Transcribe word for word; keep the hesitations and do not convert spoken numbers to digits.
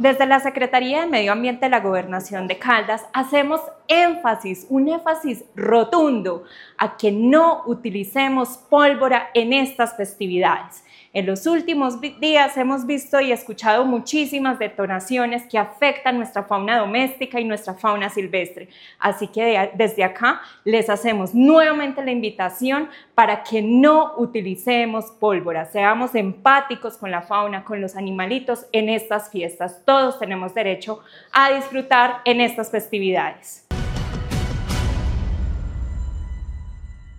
Desde la Secretaría de Medio Ambiente de la Gobernación de Caldas hacemos énfasis, un énfasis rotundo a que no utilicemos pólvora en estas festividades. En los últimos días hemos visto y escuchado muchísimas detonaciones que afectan nuestra fauna doméstica y nuestra fauna silvestre. Así que desde acá les hacemos nuevamente la invitación para que no utilicemos pólvora. Seamos empáticos con la fauna, con los animalitos en estas fiestas. Todos tenemos derecho a disfrutar en estas festividades.